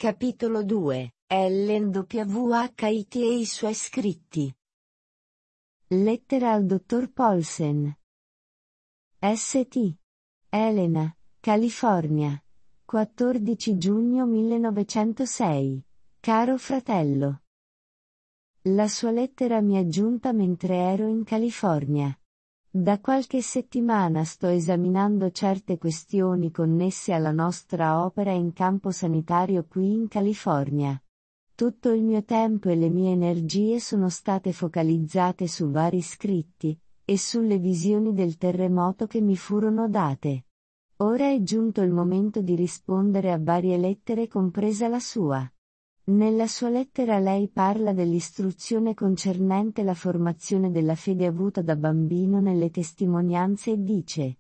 Capitolo 2. Ellen White e i suoi scritti. Lettera al dottor Paulsen. St. Helena, California. 14 giugno 1906. Caro fratello. La sua lettera mi è giunta mentre ero in California. Da qualche settimana sto esaminando certe questioni connesse alla nostra opera in campo sanitario qui in California. Tutto il mio tempo e le mie energie sono state focalizzate su vari scritti, e sulle visioni del terremoto che mi furono date. Ora è giunto il momento di rispondere a varie lettere compresa la sua. Nella sua lettera lei parla dell'istruzione concernente la formazione della fede avuta da bambino nelle testimonianze e dice: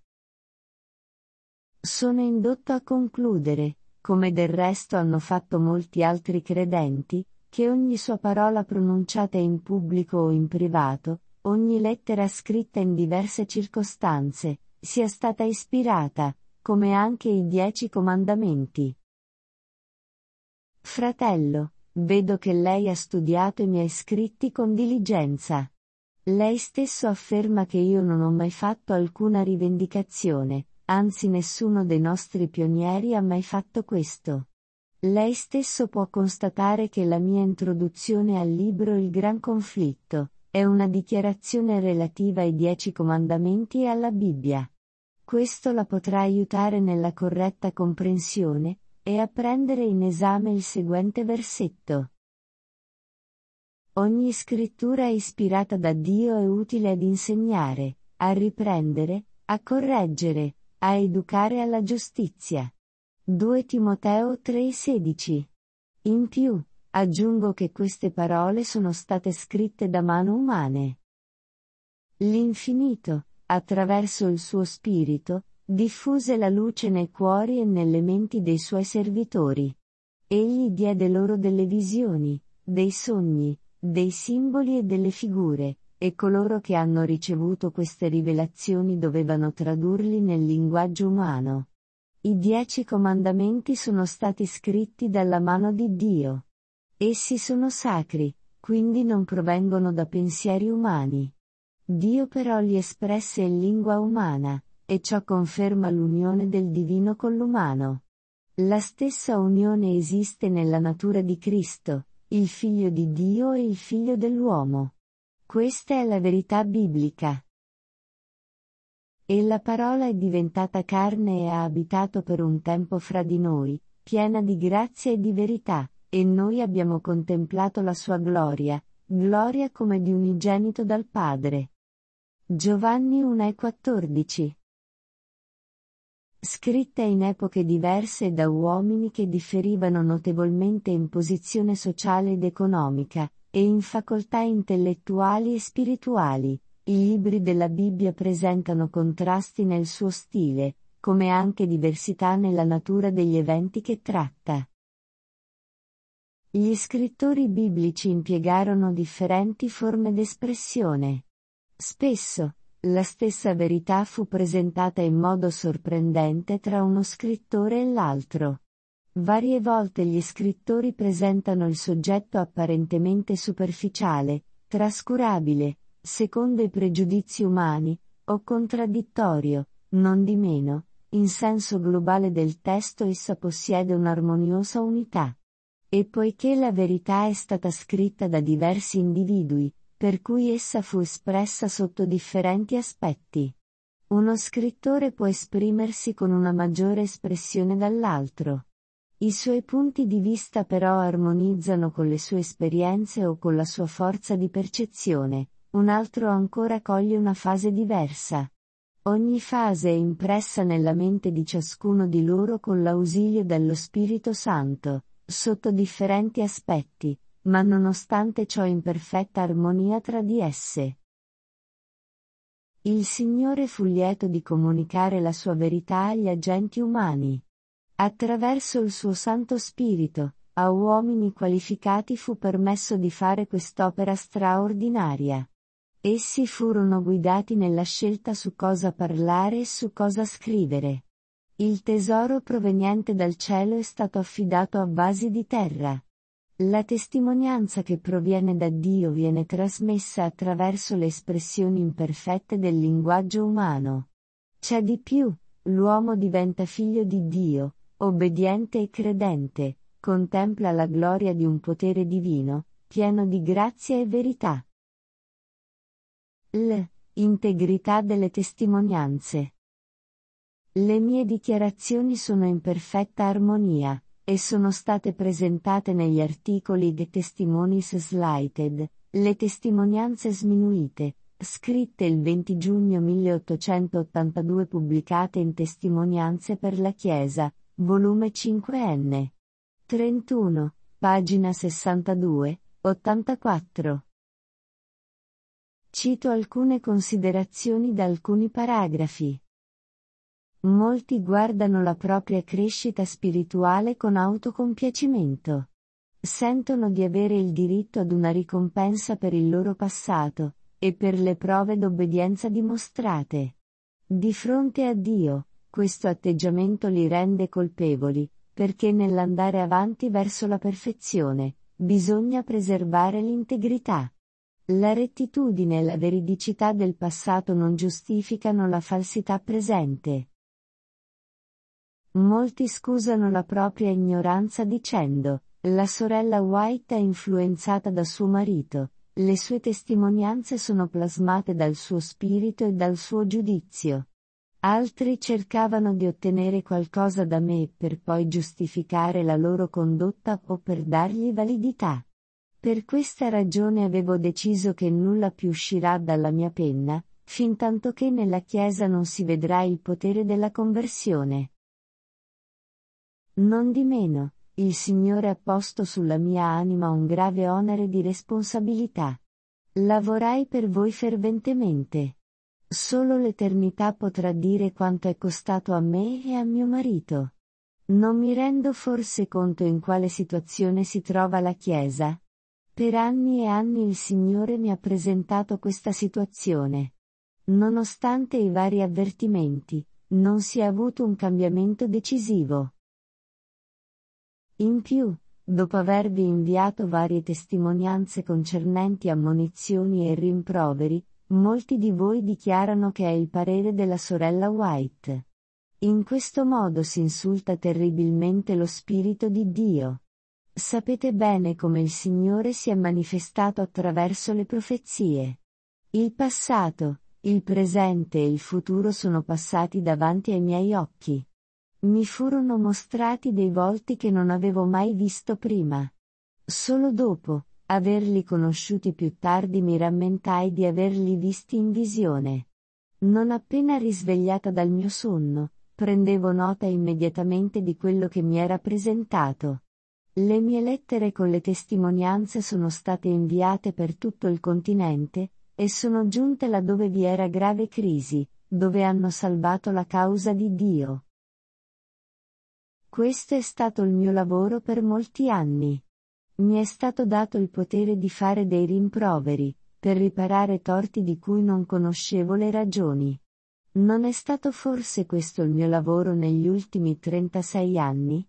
sono indotto a concludere, come del resto hanno fatto molti altri credenti, che ogni sua parola pronunciata in pubblico o in privato, ogni lettera scritta in diverse circostanze, sia stata ispirata, come anche i 10 comandamenti. Fratello, vedo che lei ha studiato i miei scritti con diligenza. Lei stesso afferma che io non ho mai fatto alcuna rivendicazione, anzi nessuno dei nostri pionieri ha mai fatto questo. Lei stesso può constatare che la mia introduzione al libro Il Gran Conflitto è una dichiarazione relativa ai 10 comandamenti e alla Bibbia. Questo la potrà aiutare nella corretta comprensione, e a prendere in esame il seguente versetto. Ogni scrittura ispirata da Dio è utile ad insegnare, a riprendere, a correggere, a educare alla giustizia. 2 Timoteo 3,16. In più, aggiungo che queste parole sono state scritte da mani umane. L'infinito, attraverso il suo spirito, diffuse la luce nei cuori e nelle menti dei suoi servitori. Egli diede loro delle visioni, dei sogni, dei simboli e delle figure, e coloro che hanno ricevuto queste rivelazioni dovevano tradurli nel linguaggio umano. I 10 comandamenti sono stati scritti dalla mano di Dio. Essi sono sacri, quindi non provengono da pensieri umani. Dio però li espresse in lingua umana, e ciò conferma l'unione del divino con l'umano. La stessa unione esiste nella natura di Cristo, il Figlio di Dio e il Figlio dell'uomo. Questa è la verità biblica. E la parola è diventata carne e ha abitato per un tempo fra di noi, piena di grazia e di verità, e noi abbiamo contemplato la sua gloria, gloria come di unigenito dal Padre. Giovanni 1,14. Scritta in epoche diverse da uomini che differivano notevolmente in posizione sociale ed economica, e in facoltà intellettuali e spirituali, i libri della Bibbia presentano contrasti nel suo stile, come anche diversità nella natura degli eventi che tratta. Gli scrittori biblici impiegarono differenti forme d'espressione. Spesso, la stessa verità fu presentata in modo sorprendente tra uno scrittore e l'altro. Varie volte gli scrittori presentano il soggetto apparentemente superficiale, trascurabile, secondo i pregiudizi umani, o contraddittorio, non di meno, in senso globale del testo essa possiede un'armoniosa unità. E poiché la verità è stata scritta da diversi individui, per cui essa fu espressa sotto differenti aspetti. Uno scrittore può esprimersi con una maggiore espressione dall'altro. I suoi punti di vista però armonizzano con le sue esperienze o con la sua forza di percezione, un altro ancora coglie una fase diversa. Ogni fase è impressa nella mente di ciascuno di loro con l'ausilio dello Spirito Santo, sotto differenti aspetti, ma nonostante ciò in perfetta armonia tra di esse. Il Signore fu lieto di comunicare la sua verità agli agenti umani. Attraverso il suo Santo Spirito, a uomini qualificati fu permesso di fare quest'opera straordinaria. Essi furono guidati nella scelta su cosa parlare e su cosa scrivere. Il tesoro proveniente dal cielo è stato affidato a vasi di terra. La testimonianza che proviene da Dio viene trasmessa attraverso le espressioni imperfette del linguaggio umano. C'è di più, l'uomo diventa figlio di Dio, obbediente e credente, contempla la gloria di un potere divino, pieno di grazia e verità. Integrità delle testimonianze. Le mie dichiarazioni sono in perfetta armonia, e sono state presentate negli articoli The Testimonies Slighted, le testimonianze sminuite, scritte il 20 giugno 1882, pubblicate in Testimonianze per la Chiesa, volume 5n. 31, pagina 62, 84. Cito alcune considerazioni da alcuni paragrafi. Molti guardano la propria crescita spirituale con autocompiacimento. Sentono di avere il diritto ad una ricompensa per il loro passato, e per le prove d'obbedienza dimostrate. Di fronte a Dio, questo atteggiamento li rende colpevoli, perché nell'andare avanti verso la perfezione, bisogna preservare l'integrità. La rettitudine e la veridicità del passato non giustificano la falsità presente. Molti scusano la propria ignoranza dicendo: la sorella White è influenzata da suo marito, le sue testimonianze sono plasmate dal suo spirito e dal suo giudizio. Altri cercavano di ottenere qualcosa da me per poi giustificare la loro condotta o per dargli validità. Per questa ragione avevo deciso che nulla più uscirà dalla mia penna, fintanto che nella Chiesa non si vedrà il potere della conversione. Nondimeno, il Signore ha posto sulla mia anima un grave onere di responsabilità. Lavorai per voi ferventemente. Solo l'eternità potrà dire quanto è costato a me e a mio marito. Non mi rendo forse conto in quale situazione si trova la Chiesa? Per anni e anni il Signore mi ha presentato questa situazione. Nonostante i vari avvertimenti, non si è avuto un cambiamento decisivo. In più, dopo avervi inviato varie testimonianze concernenti ammonizioni e rimproveri, molti di voi dichiarano che è il parere della sorella White. In questo modo si insulta terribilmente lo Spirito di Dio. Sapete bene come il Signore si è manifestato attraverso le profezie. Il passato, il presente e il futuro sono passati davanti ai miei occhi. Mi furono mostrati dei volti che non avevo mai visto prima. Solo dopo averli conosciuti più tardi mi rammentai di averli visti in visione. Non appena risvegliata dal mio sonno, prendevo nota immediatamente di quello che mi era presentato. Le mie lettere con le testimonianze sono state inviate per tutto il continente, e sono giunte laddove vi era grave crisi, dove hanno salvato la causa di Dio. Questo è stato il mio lavoro per molti anni. Mi è stato dato il potere di fare dei rimproveri, per riparare torti di cui non conoscevo le ragioni. Non è stato forse questo il mio lavoro negli ultimi 36 anni?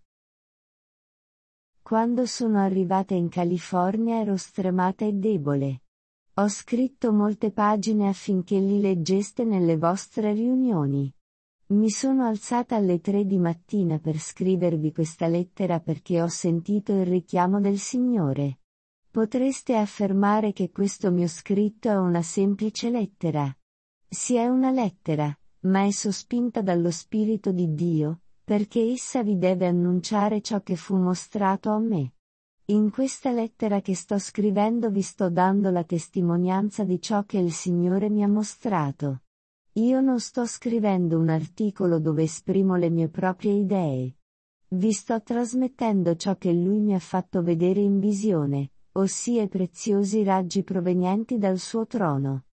Quando sono arrivata in California ero stremata e debole. Ho scritto molte pagine affinché li leggeste nelle vostre riunioni. Mi sono alzata alle 3 di mattina per scrivervi questa lettera perché ho sentito il richiamo del Signore. Potreste affermare che questo mio scritto è una semplice lettera. Sì, è una lettera, ma è sospinta dallo Spirito di Dio, perché essa vi deve annunciare ciò che fu mostrato a me. In questa lettera che sto scrivendo vi sto dando la testimonianza di ciò che il Signore mi ha mostrato. Io non sto scrivendo un articolo dove esprimo le mie proprie idee. Vi sto trasmettendo ciò che Lui mi ha fatto vedere in visione, ossia i preziosi raggi provenienti dal suo trono.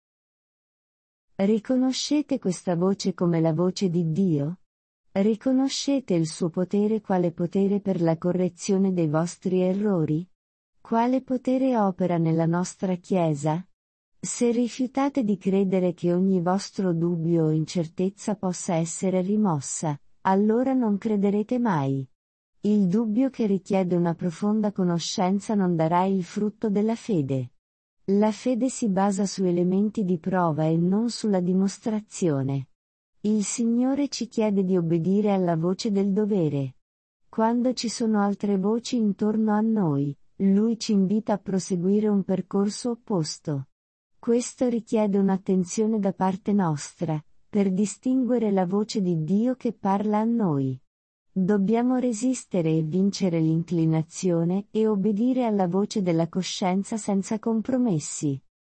Riconoscete questa voce come la voce di Dio? Riconoscete il suo potere quale potere per la correzione dei vostri errori? Quale potere opera nella nostra Chiesa? Se rifiutate di credere che ogni vostro dubbio o incertezza possa essere rimossa, allora non crederete mai. Il dubbio che richiede una profonda conoscenza non darà il frutto della fede. La fede si basa su elementi di prova e non sulla dimostrazione. Il Signore ci chiede di obbedire alla voce del dovere. Quando ci sono altre voci intorno a noi, Lui ci invita a proseguire un percorso opposto. Questo richiede un'attenzione da parte nostra, per distinguere la voce di Dio che parla a noi. Dobbiamo resistere e vincere l'inclinazione e obbedire alla voce della coscienza senza compromessi.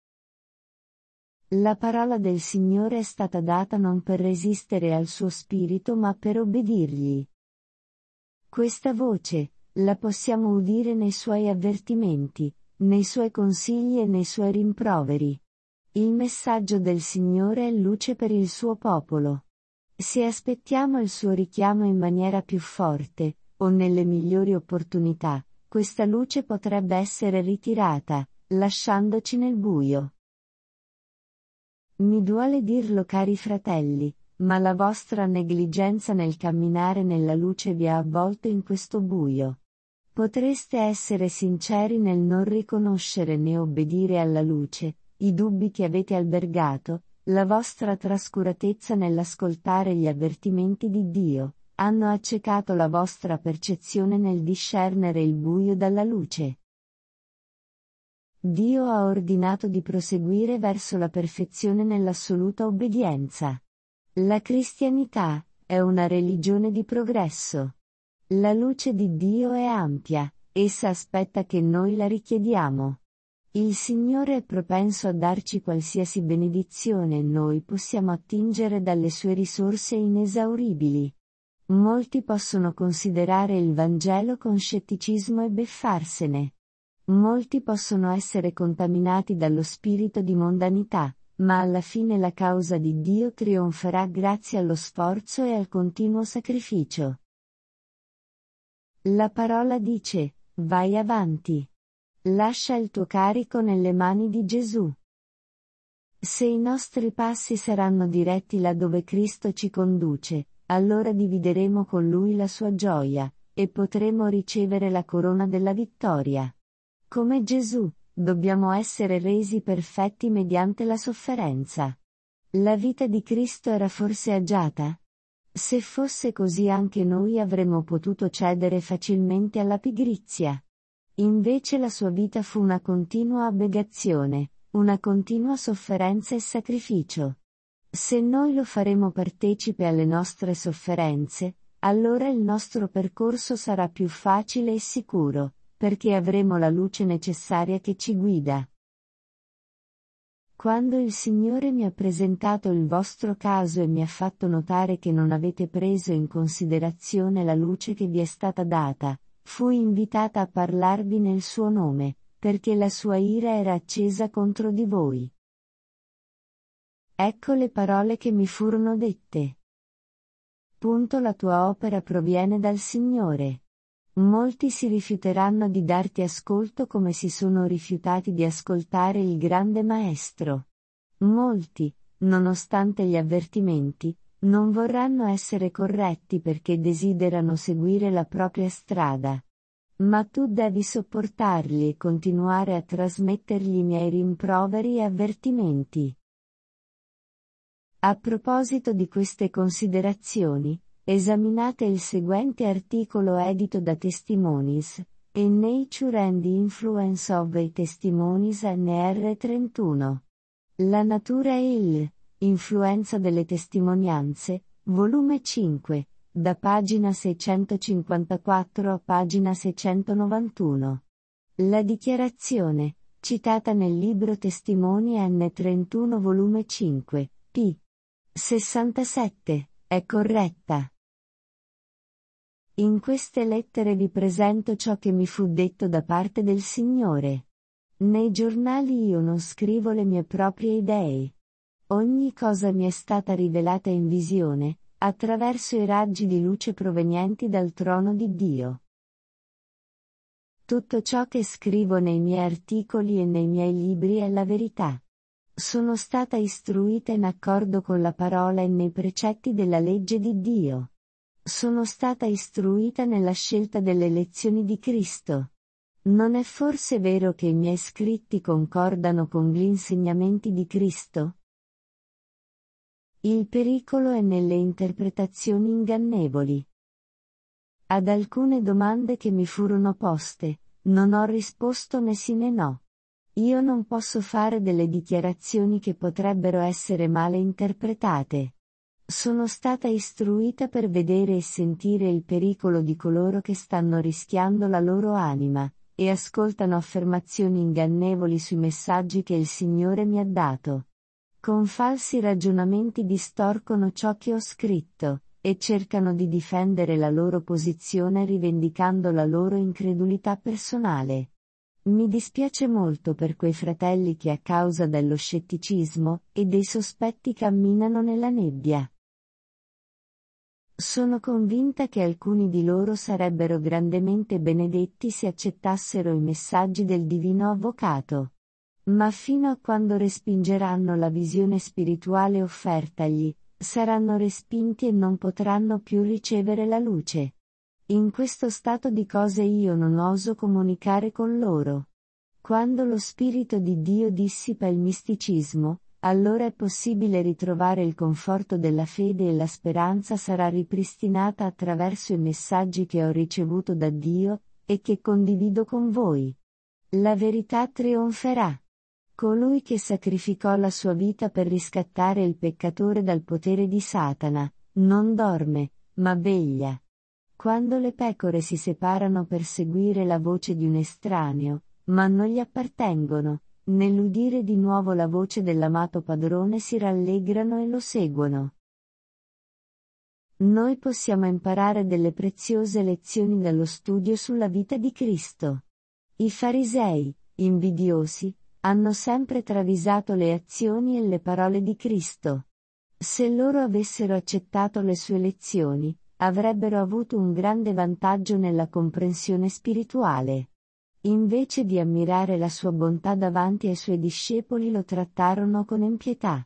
La parola del Signore è stata data non per resistere al suo spirito ma per obbedirgli. Questa voce, la possiamo udire nei suoi avvertimenti, nei suoi consigli e nei suoi rimproveri. Il messaggio del Signore è luce per il suo popolo. Se aspettiamo il suo richiamo in maniera più forte, o nelle migliori opportunità, questa luce potrebbe essere ritirata, lasciandoci nel buio. Mi duole dirlo, cari fratelli, ma la vostra negligenza nel camminare nella luce vi ha avvolto in questo buio. Potreste essere sinceri nel non riconoscere né obbedire alla luce, i dubbi che avete albergato, la vostra trascuratezza nell'ascoltare gli avvertimenti di Dio, hanno accecato la vostra percezione nel discernere il buio dalla luce. Dio ha ordinato di proseguire verso la perfezione nell'assoluta obbedienza. La cristianità è una religione di progresso. La luce di Dio è ampia, essa aspetta che noi la richiediamo. Il Signore è propenso a darci qualsiasi benedizione e noi possiamo attingere dalle sue risorse inesauribili. Molti possono considerare il Vangelo con scetticismo e beffarsene. Molti possono essere contaminati dallo spirito di mondanità, ma alla fine la causa di Dio trionferà grazie allo sforzo e al continuo sacrificio. La parola dice, vai avanti. Lascia il tuo carico nelle mani di Gesù. Se i nostri passi saranno diretti là dove Cristo ci conduce, allora divideremo con Lui la sua gioia, e potremo ricevere la corona della vittoria. Come Gesù, dobbiamo essere resi perfetti mediante la sofferenza. La vita di Cristo era forse agiata? Se fosse così anche noi avremmo potuto cedere facilmente alla pigrizia. Invece la sua vita fu una continua abnegazione, una continua sofferenza e sacrificio. Se noi lo faremo partecipe alle nostre sofferenze, allora il nostro percorso sarà più facile e sicuro, perché avremo la luce necessaria che ci guida. Quando il Signore mi ha presentato il vostro caso e mi ha fatto notare che non avete preso in considerazione la luce che vi è stata data, fui invitata a parlarvi nel suo nome, perché la sua ira era accesa contro di voi. Ecco le parole che mi furono dette. La tua opera proviene dal Signore. Molti si rifiuteranno di darti ascolto come si sono rifiutati di ascoltare il grande Maestro. Molti, nonostante gli avvertimenti, non vorranno essere corretti perché desiderano seguire la propria strada. Ma tu devi sopportarli e continuare a trasmettergli i miei rimproveri e avvertimenti. A proposito di queste considerazioni, esaminate il seguente articolo edito da Testimonies, A Nature and the Influence of the Testimonies NR31. La natura e l'influenza delle testimonianze, volume 5, da pagina 654 a pagina 691. La dichiarazione, citata nel libro Testimoni N31 volume 5, p. 67, è corretta. In queste lettere vi presento ciò che mi fu detto da parte del Signore. Nei giornali io non scrivo le mie proprie idee. Ogni cosa mi è stata rivelata in visione, attraverso i raggi di luce provenienti dal trono di Dio. Tutto ciò che scrivo nei miei articoli e nei miei libri è la verità. Sono stata istruita in accordo con la parola e nei precetti della legge di Dio. Sono stata istruita nella scelta delle lezioni di Cristo. Non è forse vero che i miei scritti concordano con gli insegnamenti di Cristo? Il pericolo è nelle interpretazioni ingannevoli. Ad alcune domande che mi furono poste, non ho risposto né sì né no. Io non posso fare delle dichiarazioni che potrebbero essere male interpretate. Sono stata istruita per vedere e sentire il pericolo di coloro che stanno rischiando la loro anima, e ascoltano affermazioni ingannevoli sui messaggi che il Signore mi ha dato. Con falsi ragionamenti distorcono ciò che ho scritto, e cercano di difendere la loro posizione rivendicando la loro incredulità personale. Mi dispiace molto per quei fratelli che a causa dello scetticismo e dei sospetti camminano nella nebbia. Sono convinta che alcuni di loro sarebbero grandemente benedetti se accettassero i messaggi del Divino Avvocato. Ma fino a quando respingeranno la visione spirituale offertagli, saranno respinti e non potranno più ricevere la luce. In questo stato di cose io non oso comunicare con loro. Quando lo Spirito di Dio dissipa il misticismo, allora è possibile ritrovare il conforto della fede e la speranza sarà ripristinata attraverso i messaggi che ho ricevuto da Dio, e che condivido con voi. La verità trionferà. Colui che sacrificò la sua vita per riscattare il peccatore dal potere di Satana, non dorme, ma veglia. Quando le pecore si separano per seguire la voce di un estraneo, ma non gli appartengono, nell'udire di nuovo la voce dell'amato padrone si rallegrano e lo seguono. Noi possiamo imparare delle preziose lezioni dallo studio sulla vita di Cristo. I farisei, invidiosi, hanno sempre travisato le azioni e le parole di Cristo. Se loro avessero accettato le sue lezioni, avrebbero avuto un grande vantaggio nella comprensione spirituale. Invece di ammirare la sua bontà davanti ai suoi discepoli lo trattarono con impietà.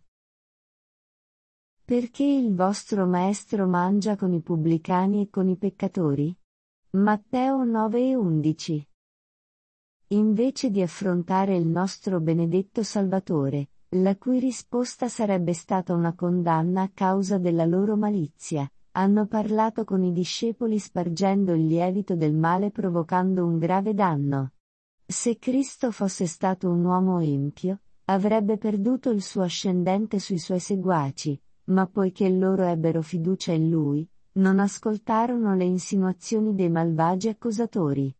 Perché il vostro maestro mangia con i pubblicani e con i peccatori? Matteo 9:11. Invece di affrontare il nostro benedetto Salvatore, la cui risposta sarebbe stata una condanna a causa della loro malizia, hanno parlato con i discepoli spargendo il lievito del male provocando un grave danno. Se Cristo fosse stato un uomo empio, avrebbe perduto il suo ascendente sui suoi seguaci, ma poiché loro ebbero fiducia in lui, non ascoltarono le insinuazioni dei malvagi accusatori.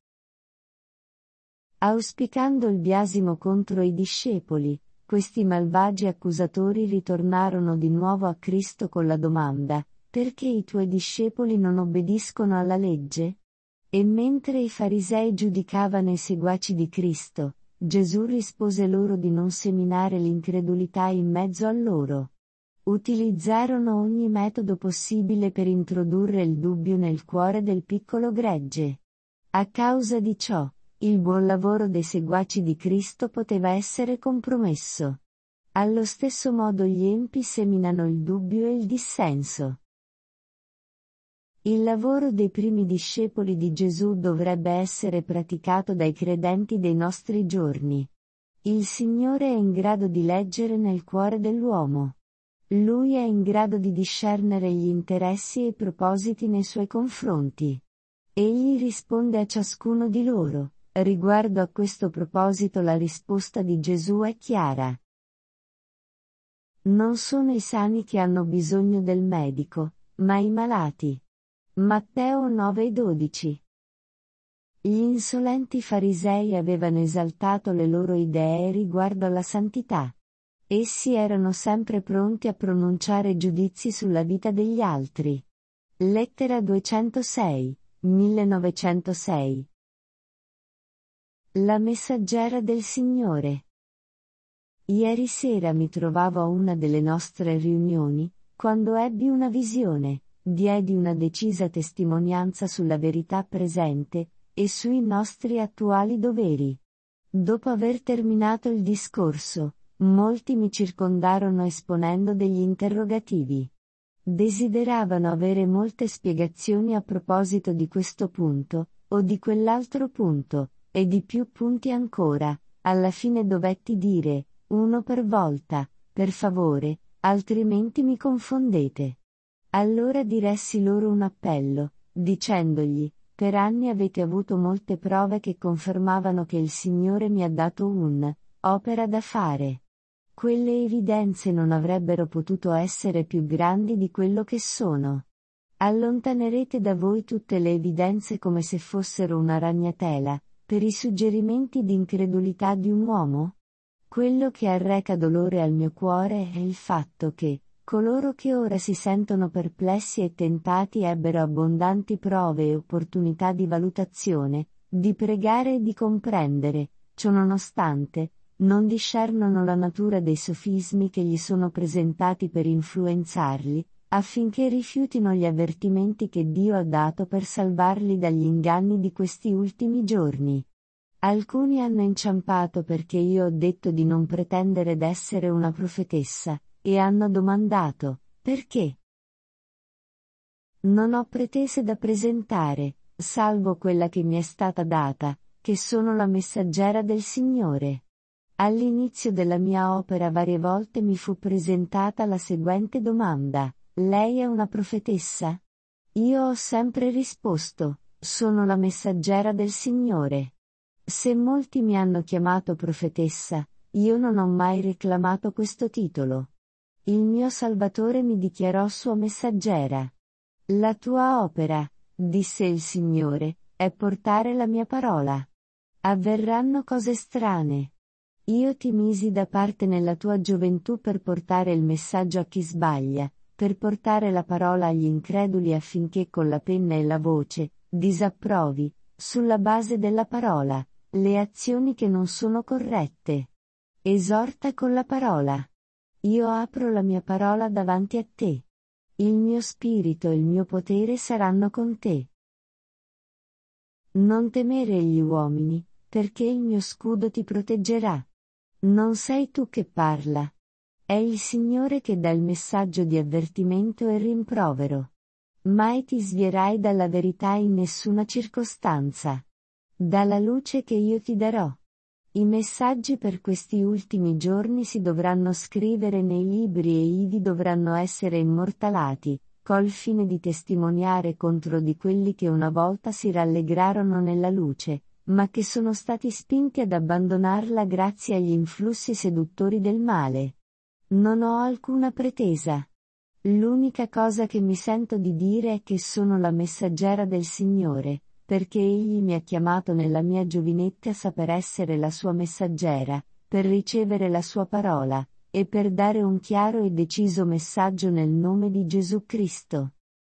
Auspicando il biasimo contro i discepoli, questi malvagi accusatori ritornarono di nuovo a Cristo con la domanda: perché i tuoi discepoli non obbediscono alla legge? E mentre i farisei giudicavano i seguaci di Cristo, Gesù rispose loro di non seminare l'incredulità in mezzo a loro. Utilizzarono ogni metodo possibile per introdurre il dubbio nel cuore del piccolo gregge. A causa di ciò, il buon lavoro dei seguaci di Cristo poteva essere compromesso. Allo stesso modo gli empi seminano il dubbio e il dissenso. Il lavoro dei primi discepoli di Gesù dovrebbe essere praticato dai credenti dei nostri giorni. Il Signore è in grado di leggere nel cuore dell'uomo. Lui è in grado di discernere gli interessi e i propositi nei suoi confronti. Egli risponde a ciascuno di loro. Riguardo a questo proposito la risposta di Gesù è chiara. Non sono i sani che hanno bisogno del medico, ma i malati. Matteo 9:12. Gli insolenti farisei avevano esaltato le loro idee riguardo alla santità. Essi erano sempre pronti a pronunciare giudizi sulla vita degli altri. Lettera 206, 1906. La messaggera del Signore. Ieri sera mi trovavo a una delle nostre riunioni, quando ebbi una visione, diedi una decisa testimonianza sulla verità presente, e sui nostri attuali doveri. Dopo aver terminato il discorso, molti mi circondarono esponendo degli interrogativi. Desideravano avere molte spiegazioni a proposito di questo punto, o di quell'altro punto, e di più punti ancora. Alla fine dovetti dire, uno per volta, per favore, altrimenti mi confondete. Allora diressi loro un appello, dicendogli, per anni avete avuto molte prove che confermavano che il Signore mi ha dato opera da fare. Quelle evidenze non avrebbero potuto essere più grandi di quello che sono. Allontanerete da voi tutte le evidenze come se fossero una ragnatela, per i suggerimenti di incredulità di un uomo? Quello che arreca dolore al mio cuore è il fatto che, coloro che ora si sentono perplessi e tentati ebbero abbondanti prove e opportunità di valutazione, di pregare e di comprendere, ciononostante, non discernono la natura dei sofismi che gli sono presentati per influenzarli, affinché rifiutino gli avvertimenti che Dio ha dato per salvarli dagli inganni di questi ultimi giorni. Alcuni hanno inciampato perché io ho detto di non pretendere d'essere una profetessa, e hanno domandato, perché? Non ho pretese da presentare, salvo quella che mi è stata data, che sono la messaggera del Signore. All'inizio della mia opera varie volte mi fu presentata la seguente domanda: lei è una profetessa? Io ho sempre risposto, sono la messaggera del Signore. Se molti mi hanno chiamato profetessa, io non ho mai reclamato questo titolo. Il mio Salvatore mi dichiarò sua messaggera. La tua opera, disse il Signore, è portare la mia parola. Avverranno cose strane. Io ti misi da parte nella tua gioventù per portare il messaggio a chi sbaglia, per portare la parola agli increduli affinché con la penna e la voce, disapprovi, sulla base della parola, le azioni che non sono corrette. Esorta con la parola. Io apro la mia parola davanti a te. Il mio spirito e il mio potere saranno con te. Non temere gli uomini, perché il mio scudo ti proteggerà. Non sei tu che parla. È il Signore che dà il messaggio di avvertimento e rimprovero. Mai ti svierai dalla verità in nessuna circostanza. Dalla luce che io ti darò. I messaggi per questi ultimi giorni si dovranno scrivere nei libri e ivi dovranno essere immortalati, col fine di testimoniare contro di quelli che una volta si rallegrarono nella luce, ma che sono stati spinti ad abbandonarla grazie agli influssi seduttori del male. Non ho alcuna pretesa. L'unica cosa che mi sento di dire è che sono la messaggera del Signore, perché Egli mi ha chiamato nella mia giovinezza per essere la sua messaggera, per ricevere la sua parola, e per dare un chiaro e deciso messaggio nel nome di Gesù Cristo.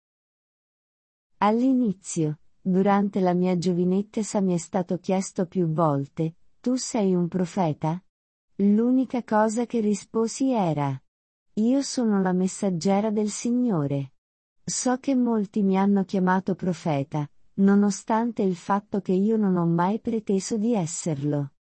All'inizio, durante la mia giovinezza mi è stato chiesto più volte, tu sei un profeta? L'unica cosa che risposi era: io sono la messaggera del Signore. So che molti mi hanno chiamato profeta, nonostante il fatto che io non ho mai preteso di esserlo.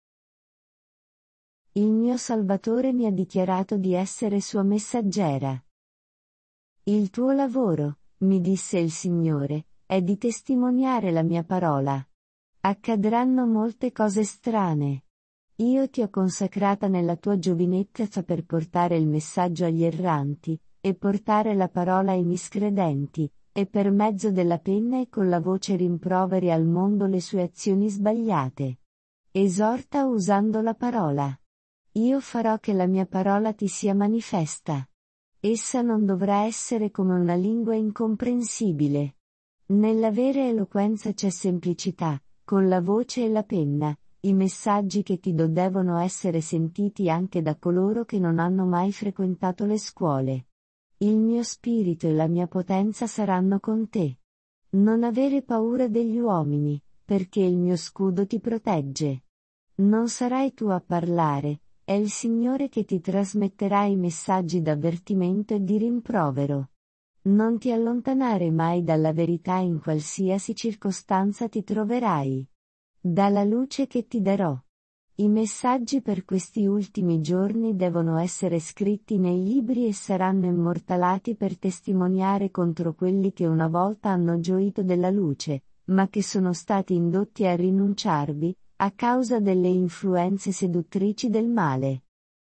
Il mio Salvatore mi ha dichiarato di essere sua messaggera. Il tuo lavoro, mi disse il Signore, è di testimoniare la mia parola. Accadranno molte cose strane. Io ti ho consacrata nella tua giovinezza per portare il messaggio agli erranti, e portare la parola ai miscredenti, e per mezzo della penna e con la voce rimproveri al mondo le sue azioni sbagliate. Esorta usando la parola. Io farò che la mia parola ti sia manifesta. Essa non dovrà essere come una lingua incomprensibile. Nella vera eloquenza c'è semplicità, con la voce e la penna. I messaggi che ti do devono essere sentiti anche da coloro che non hanno mai frequentato le scuole. Il mio spirito e la mia potenza saranno con te. Non avere paura degli uomini, perché il mio scudo ti protegge. Non sarai tu a parlare, è il Signore che ti trasmetterà i messaggi d'avvertimento e di rimprovero. Non ti allontanare mai dalla verità in qualsiasi circostanza ti troverai. Dalla luce che ti darò. I messaggi per questi ultimi giorni devono essere scritti nei libri e saranno immortalati per testimoniare contro quelli che una volta hanno gioito della luce, ma che sono stati indotti a rinunciarvi, a causa delle influenze seduttrici del male.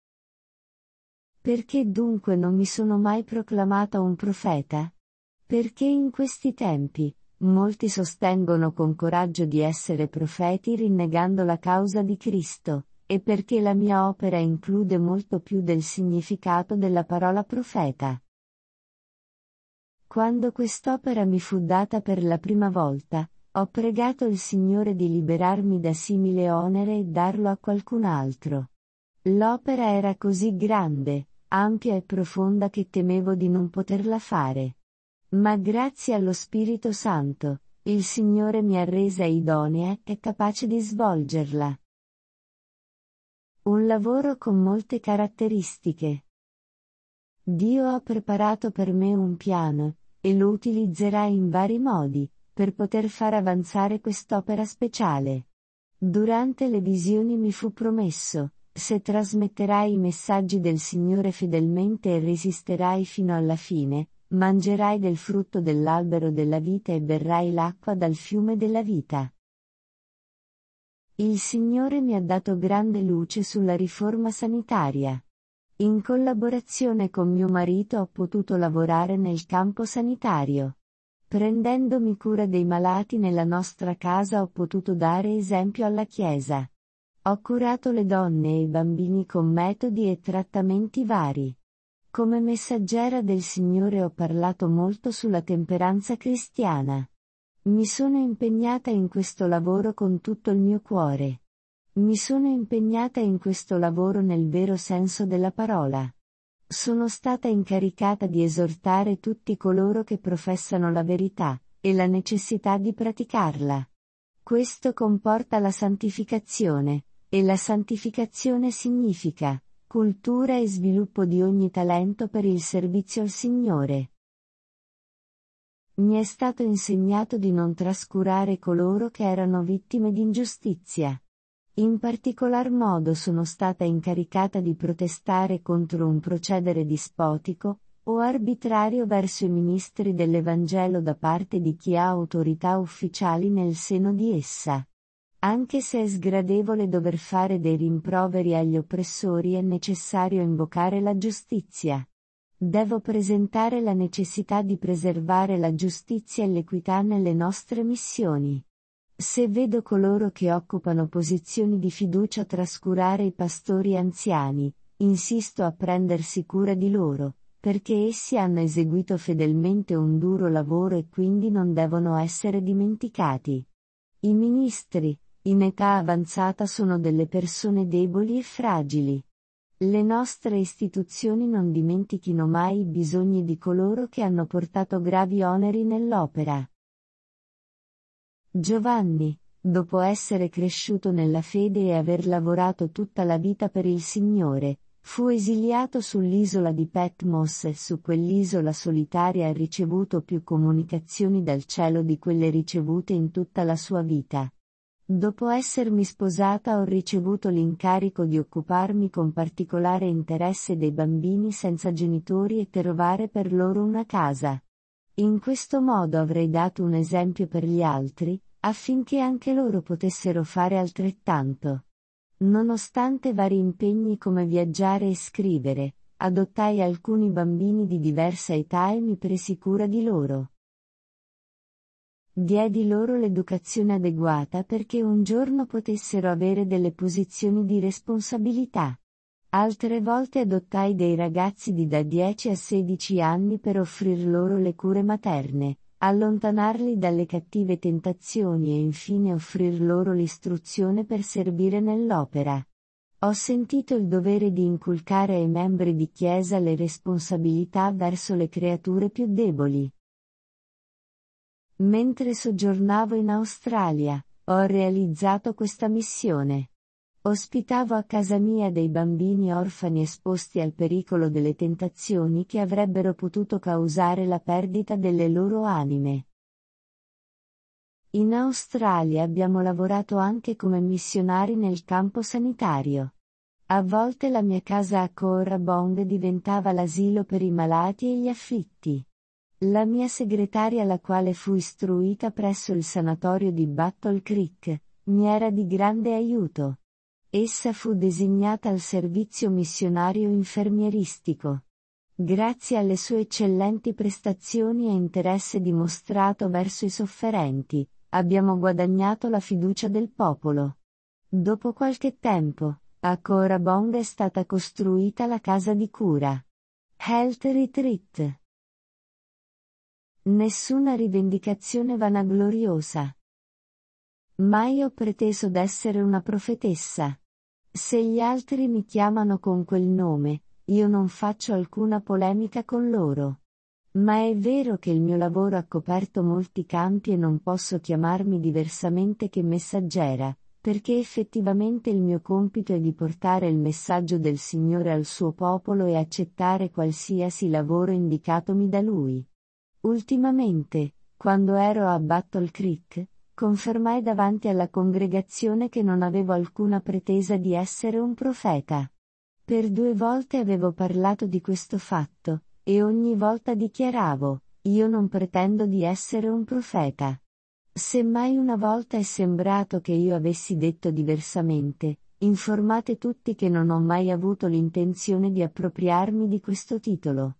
Perché dunque non mi sono mai proclamata un profeta? Perché in questi tempi, molti sostengono con coraggio di essere profeti rinnegando la causa di Cristo, e perché la mia opera include molto più del significato della parola profeta. Quando quest'opera mi fu data per la prima volta, ho pregato il Signore di liberarmi da simile onere e darlo a qualcun altro. L'opera era così grande, ampia e profonda che temevo di non poterla fare. Ma grazie allo Spirito Santo, il Signore mi ha resa idonea e capace di svolgerla. Un lavoro con molte caratteristiche. Dio ha preparato per me un piano, e lo utilizzerà in vari modi, per poter far avanzare quest'opera speciale. Durante le visioni mi fu promesso, se trasmetterai i messaggi del Signore fedelmente e resisterai fino alla fine, mangerai del frutto dell'albero della vita e berrai l'acqua dal fiume della vita. Il Signore mi ha dato grande luce sulla riforma sanitaria. In collaborazione con mio marito ho potuto lavorare nel campo sanitario. Prendendomi cura dei malati nella nostra casa ho potuto dare esempio alla Chiesa. Ho curato le donne e i bambini con metodi e trattamenti vari. Come messaggera del Signore ho parlato molto sulla temperanza cristiana. Mi sono impegnata in questo lavoro con tutto il mio cuore. Mi sono impegnata in questo lavoro nel vero senso della parola. Sono stata incaricata di esortare tutti coloro che professano la verità, e la necessità di praticarla. Questo comporta la santificazione, e la santificazione significa cultura e sviluppo di ogni talento per il servizio al Signore. Mi è stato insegnato di non trascurare coloro che erano vittime di ingiustizia. In particolar modo sono stata incaricata di protestare contro un procedere dispotico o arbitrario verso i ministri dell'Evangelo da parte di chi ha autorità ufficiali nel seno di essa. Anche se è sgradevole dover fare dei rimproveri agli oppressori, è necessario invocare la giustizia. Devo presentare la necessità di preservare la giustizia e l'equità nelle nostre missioni. Se vedo coloro che occupano posizioni di fiducia trascurare i pastori anziani, insisto a prendersi cura di loro, perché essi hanno eseguito fedelmente un duro lavoro e quindi non devono essere dimenticati. I ministri, in età avanzata, sono delle persone deboli e fragili. Le nostre istituzioni non dimentichino mai i bisogni di coloro che hanno portato gravi oneri nell'opera. Giovanni, dopo essere cresciuto nella fede e aver lavorato tutta la vita per il Signore, fu esiliato sull'isola di Patmos e su quell'isola solitaria ha ricevuto più comunicazioni dal cielo di quelle ricevute in tutta la sua vita. Dopo essermi sposata ho ricevuto l'incarico di occuparmi con particolare interesse dei bambini senza genitori e trovare per loro una casa. In questo modo avrei dato un esempio per gli altri, affinché anche loro potessero fare altrettanto. Nonostante vari impegni come viaggiare e scrivere, adottai alcuni bambini di diversa età e mi presi cura di loro. Diedi loro l'educazione adeguata perché un giorno potessero avere delle posizioni di responsabilità. Altre volte adottai dei ragazzi di da 10 a 16 anni per offrir loro le cure materne, allontanarli dalle cattive tentazioni e infine offrir loro l'istruzione per servire nell'opera. Ho sentito il dovere di inculcare ai membri di Chiesa le responsabilità verso le creature più deboli. Mentre soggiornavo in Australia, ho realizzato questa missione. Ospitavo a casa mia dei bambini orfani esposti al pericolo delle tentazioni che avrebbero potuto causare la perdita delle loro anime. In Australia abbiamo lavorato anche come missionari nel campo sanitario. A volte la mia casa a Cooranbong diventava l'asilo per i malati e gli afflitti. La mia segretaria, la quale fu istruita presso il sanatorio di Battle Creek, mi era di grande aiuto. Essa fu designata al servizio missionario infermieristico. Grazie alle sue eccellenti prestazioni e interesse dimostrato verso i sofferenti, abbiamo guadagnato la fiducia del popolo. Dopo qualche tempo, a Cooranbong è stata costruita la casa di cura. Health Retreat. Nessuna rivendicazione vanagloriosa. Mai ho preteso d'essere una profetessa. Se gli altri mi chiamano con quel nome, io non faccio alcuna polemica con loro. Ma è vero che il mio lavoro ha coperto molti campi e non posso chiamarmi diversamente che messaggera, perché effettivamente il mio compito è di portare il messaggio del Signore al suo popolo e accettare qualsiasi lavoro indicatomi da Lui. Ultimamente, quando ero a Battle Creek, confermai davanti alla congregazione che non avevo alcuna pretesa di essere un profeta. Per 2 volte avevo parlato di questo fatto, e ogni volta dichiaravo, io non pretendo di essere un profeta. Se mai una volta è sembrato che io avessi detto diversamente, informate tutti che non ho mai avuto l'intenzione di appropriarmi di questo titolo.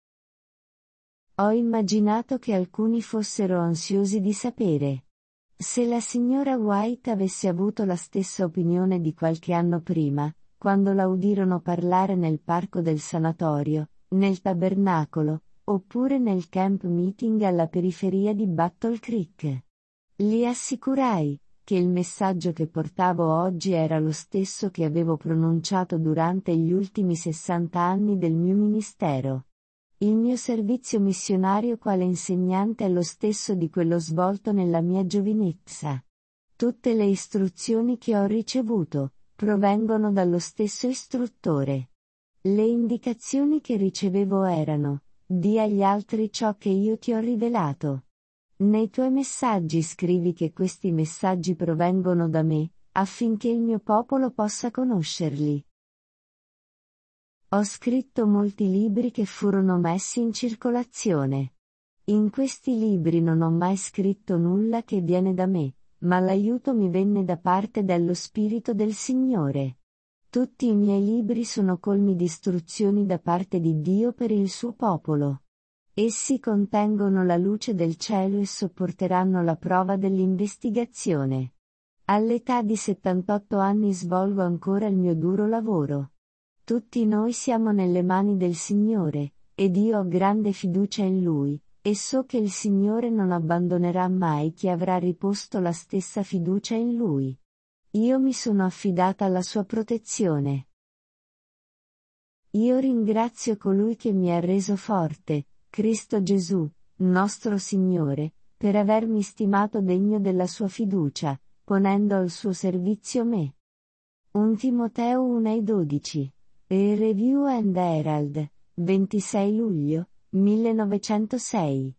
Ho immaginato che alcuni fossero ansiosi di sapere. Se la signora White avesse avuto la stessa opinione di qualche anno prima, quando la udirono parlare nel parco del sanatorio, nel tabernacolo, oppure nel camp meeting alla periferia di Battle Creek. Gli assicurai che il messaggio che portavo oggi era lo stesso che avevo pronunciato durante gli ultimi 60 anni del mio ministero. Il mio servizio missionario quale insegnante è lo stesso di quello svolto nella mia giovinezza. Tutte le istruzioni che ho ricevuto provengono dallo stesso istruttore. Le indicazioni che ricevevo erano: di agli altri ciò che io ti ho rivelato. Nei tuoi messaggi scrivi che questi messaggi provengono da me, affinché il mio popolo possa conoscerli. Ho scritto molti libri che furono messi in circolazione. In questi libri non ho mai scritto nulla che viene da me, ma l'aiuto mi venne da parte dello Spirito del Signore. Tutti i miei libri sono colmi di istruzioni da parte di Dio per il suo popolo. Essi contengono la luce del cielo e sopporteranno la prova dell'investigazione. All'età di 78 anni svolgo ancora il mio duro lavoro. Tutti noi siamo nelle mani del Signore, ed io ho grande fiducia in Lui, e so che il Signore non abbandonerà mai chi avrà riposto la stessa fiducia in Lui. Io mi sono affidata alla sua protezione. Io ringrazio colui che mi ha reso forte, Cristo Gesù, nostro Signore, per avermi stimato degno della sua fiducia, ponendo al suo servizio me. 1 Timoteo 1:12. Review and Herald, 26 luglio, 1906.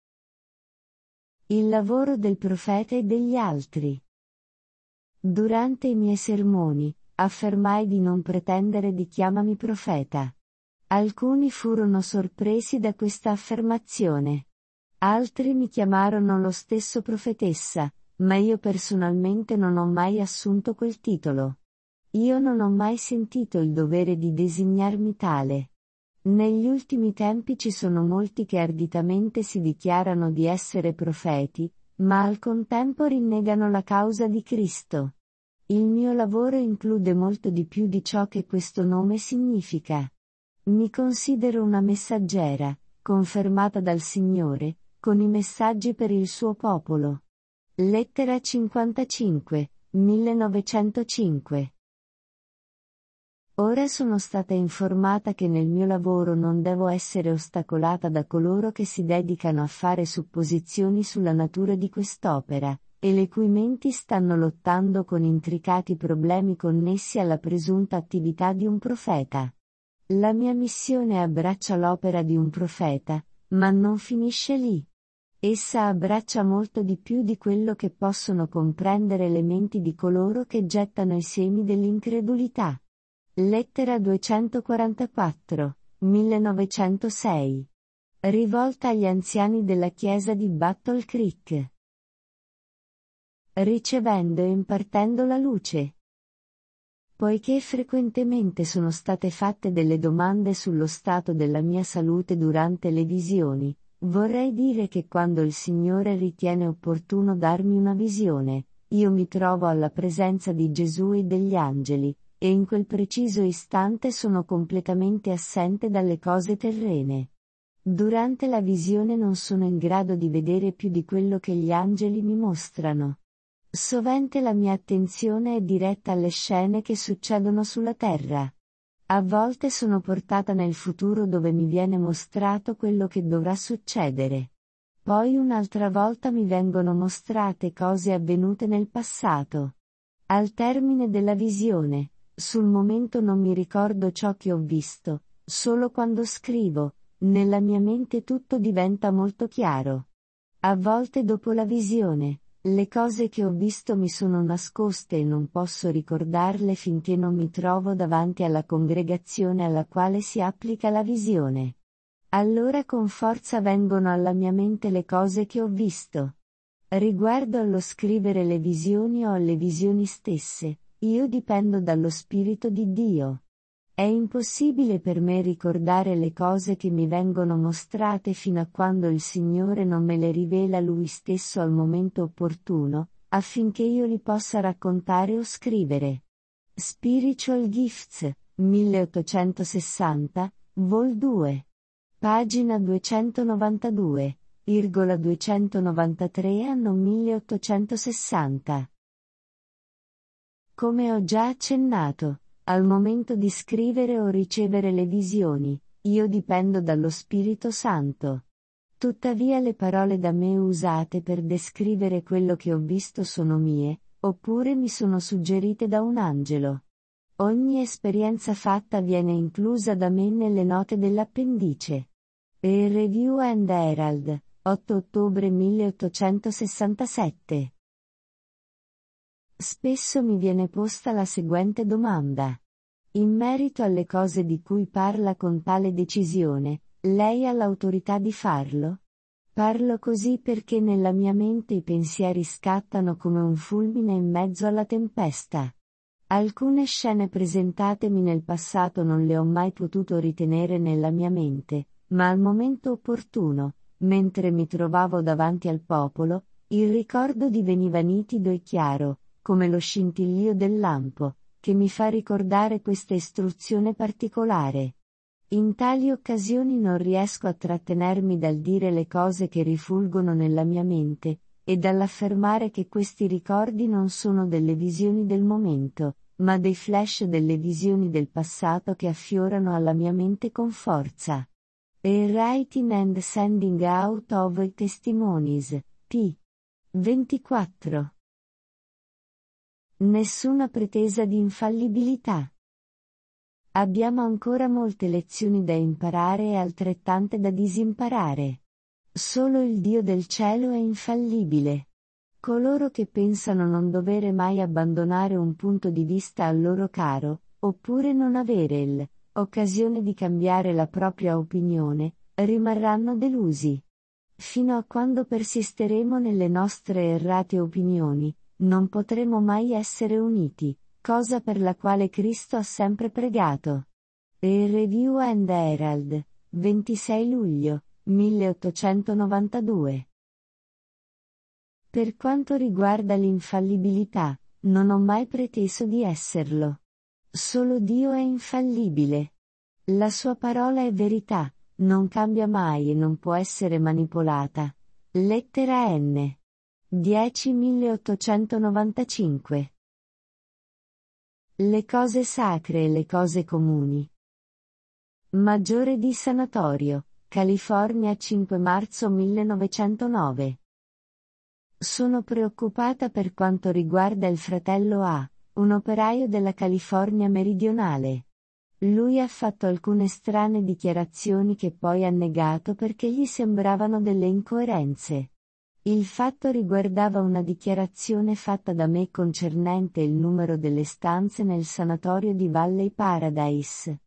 Il lavoro del profeta e degli altri. Durante i miei sermoni, affermai di non pretendere di chiamami profeta. Alcuni furono sorpresi da questa affermazione. Altri mi chiamarono lo stesso profetessa, ma io personalmente non ho mai assunto quel titolo. Io non ho mai sentito il dovere di designarmi tale. Negli ultimi tempi ci sono molti che arditamente si dichiarano di essere profeti, ma al contempo rinnegano la causa di Cristo. Il mio lavoro include molto di più di ciò che questo nome significa. Mi considero una messaggera, confermata dal Signore, con i messaggi per il suo popolo. Lettera 55, 1905. Ora sono stata informata che nel mio lavoro non devo essere ostacolata da coloro che si dedicano a fare supposizioni sulla natura di quest'opera, e le cui menti stanno lottando con intricati problemi connessi alla presunta attività di un profeta. La mia missione abbraccia l'opera di un profeta, ma non finisce lì. Essa abbraccia molto di più di quello che possono comprendere le menti di coloro che gettano i semi dell'incredulità. Lettera 244, 1906. Rivolta agli anziani della chiesa di Battle Creek. Ricevendo e impartendo la luce. Poiché frequentemente sono state fatte delle domande sullo stato della mia salute durante le visioni, vorrei dire che quando il Signore ritiene opportuno darmi una visione, io mi trovo alla presenza di Gesù e degli angeli, e in quel preciso istante sono completamente assente dalle cose terrene. Durante la visione non sono in grado di vedere più di quello che gli angeli mi mostrano. Sovente la mia attenzione è diretta alle scene che succedono sulla terra. A volte sono portata nel futuro dove mi viene mostrato quello che dovrà succedere. Poi un'altra volta mi vengono mostrate cose avvenute nel passato. Al termine della visione, sul momento non mi ricordo ciò che ho visto, solo quando scrivo, nella mia mente tutto diventa molto chiaro. A volte dopo la visione, le cose che ho visto mi sono nascoste e non posso ricordarle finché non mi trovo davanti alla congregazione alla quale si applica la visione. Allora con forza vengono alla mia mente le cose che ho visto. Riguardo allo scrivere le visioni o alle visioni stesse, io dipendo dallo Spirito di Dio. È impossibile per me ricordare le cose che mi vengono mostrate fino a quando il Signore non me le rivela Lui stesso al momento opportuno, affinché io li possa raccontare o scrivere. Spiritual Gifts, 1860, Vol 2. Pagina 292,293 anno 1860. Come ho già accennato, al momento di scrivere o ricevere le visioni, io dipendo dallo Spirito Santo. Tuttavia le parole da me usate per descrivere quello che ho visto sono mie, oppure mi sono suggerite da un angelo. Ogni esperienza fatta viene inclusa da me nelle note dell'appendice. E Review and Herald, 8 ottobre 1867. Spesso mi viene posta la seguente domanda. In merito alle cose di cui parla con tale decisione, lei ha l'autorità di farlo? Parlo così perché nella mia mente i pensieri scattano come un fulmine in mezzo alla tempesta. Alcune scene presentatemi nel passato non le ho mai potuto ritenere nella mia mente, ma al momento opportuno, mentre mi trovavo davanti al popolo, il ricordo diveniva nitido e chiaro, come lo scintillio del lampo, che mi fa ricordare questa istruzione particolare. In tali occasioni non riesco a trattenermi dal dire le cose che rifulgono nella mia mente, e dall'affermare che questi ricordi non sono delle visioni del momento, ma dei flash delle visioni del passato che affiorano alla mia mente con forza. A Writing and Sending Out of Testimonies, p. 24. Nessuna pretesa di infallibilità. Abbiamo ancora molte lezioni da imparare e altrettante da disimparare. Solo il Dio del cielo è infallibile. Coloro che pensano non dovere mai abbandonare un punto di vista al loro caro, oppure non avere l'occasione di cambiare la propria opinione, rimarranno delusi. Fino a quando persisteremo nelle nostre errate opinioni, non potremo mai essere uniti, cosa per la quale Cristo ha sempre pregato. A Review and Herald, 26 luglio, 1892. Per quanto riguarda l'infallibilità, non ho mai preteso di esserlo. Solo Dio è infallibile. La sua parola è verità, non cambia mai e non può essere manipolata. Lettera N. 10.1895. Le cose sacre e le cose comuni. Maggiore di Sanatorio, California 5 marzo 1909. Sono preoccupata per quanto riguarda il fratello A, un operaio della California meridionale. Lui ha fatto alcune strane dichiarazioni che poi ha negato perché gli sembravano delle incoerenze. Il fatto riguardava una dichiarazione fatta da me concernente il numero delle stanze nel sanatorio di Valley Paradise.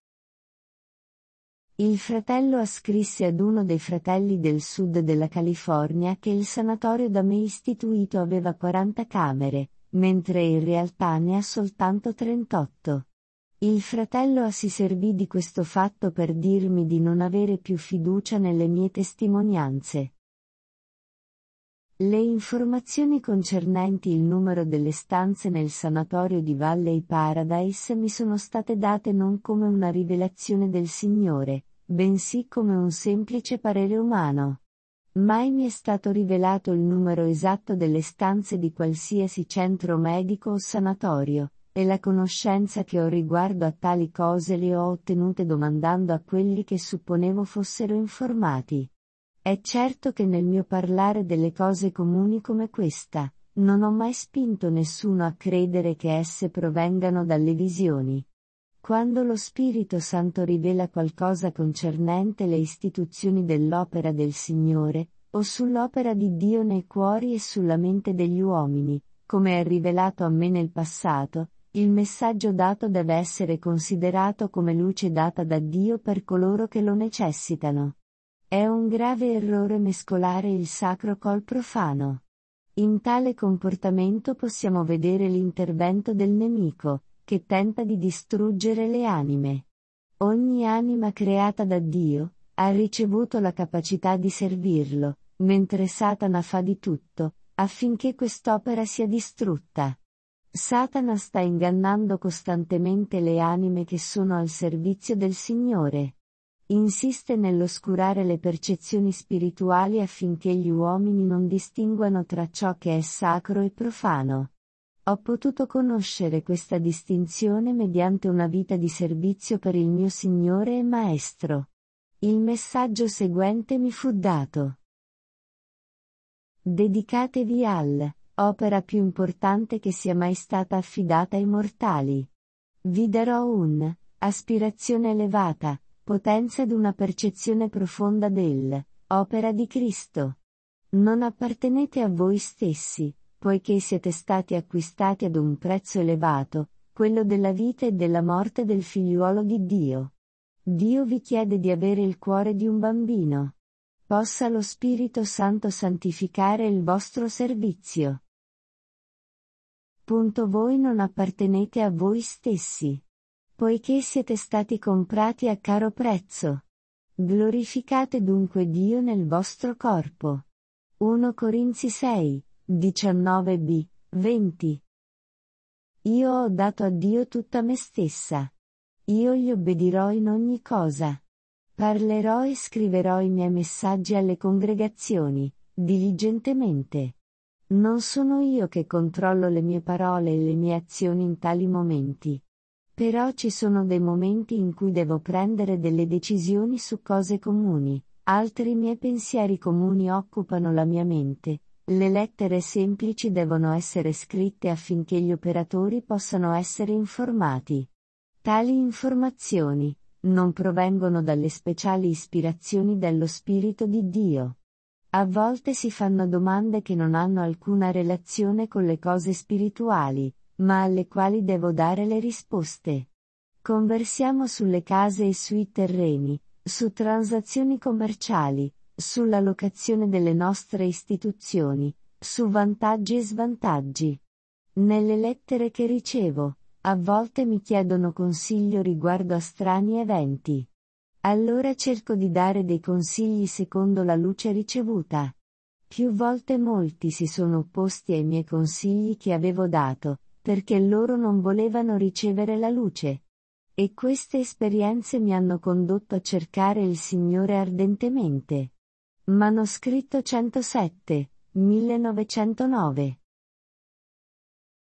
Il fratello ascrisse ad uno dei fratelli del sud della California che il sanatorio da me istituito aveva 40 camere, mentre in realtà ne ha soltanto 38. Il fratello si servì di questo fatto per dirmi di non avere più fiducia nelle mie testimonianze. Le informazioni concernenti il numero delle stanze nel sanatorio di Valley Paradise mi sono state date non come una rivelazione del Signore, bensì come un semplice parere umano. Mai mi è stato rivelato il numero esatto delle stanze di qualsiasi centro medico o sanatorio, e la conoscenza che ho riguardo a tali cose le ho ottenute domandando a quelli che supponevo fossero informati. È certo che nel mio parlare delle cose comuni come questa, non ho mai spinto nessuno a credere che esse provengano dalle visioni. Quando lo Spirito Santo rivela qualcosa concernente le istituzioni dell'opera del Signore, o sull'opera di Dio nei cuori e sulla mente degli uomini, come è rivelato a me nel passato, il messaggio dato deve essere considerato come luce data da Dio per coloro che lo necessitano. È un grave errore mescolare il sacro col profano. In tale comportamento possiamo vedere l'intervento del nemico, che tenta di distruggere le anime. Ogni anima creata da Dio ha ricevuto la capacità di servirlo, mentre Satana fa di tutto affinché quest'opera sia distrutta. Satana sta ingannando costantemente le anime che sono al servizio del Signore. Insiste nell'oscurare le percezioni spirituali affinché gli uomini non distinguano tra ciò che è sacro e profano. Ho potuto conoscere questa distinzione mediante una vita di servizio per il mio Signore e Maestro. Il messaggio seguente mi fu dato. Dedicatevi all'opera più importante che sia mai stata affidata ai mortali. Vi darò un'aspirazione elevata, potenza ed una percezione profonda dell'opera di Cristo. Non appartenete a voi stessi, poiché siete stati acquistati ad un prezzo elevato, quello della vita e della morte del figliuolo di Dio. Dio vi chiede di avere il cuore di un bambino. Possa lo Spirito Santo santificare il vostro servizio. Voi non appartenete a voi stessi, poiché siete stati comprati a caro prezzo. Glorificate dunque Dio nel vostro corpo. 1 Corinzi 6, 19b, 20. Io ho dato a Dio tutta me stessa. Io gli obbedirò in ogni cosa. Parlerò e scriverò i miei messaggi alle congregazioni, diligentemente. Non sono io che controllo le mie parole e le mie azioni in tali momenti. Però ci sono dei momenti in cui devo prendere delle decisioni su cose comuni, altri miei pensieri comuni occupano la mia mente. Le lettere semplici devono essere scritte affinché gli operatori possano essere informati. Tali informazioni non provengono dalle speciali ispirazioni dello Spirito di Dio. A volte si fanno domande che non hanno alcuna relazione con le cose spirituali, ma alle quali devo dare le risposte. Conversiamo sulle case e sui terreni, su transazioni commerciali, sulla locazione delle nostre istituzioni, su vantaggi e svantaggi. Nelle lettere che ricevo, a volte mi chiedono consiglio riguardo a strani eventi. Allora cerco di dare dei consigli secondo la luce ricevuta. Più volte molti si sono opposti ai miei consigli che avevo dato, perché loro non volevano ricevere la luce. E queste esperienze mi hanno condotto a cercare il Signore ardentemente. Manoscritto 107, 1909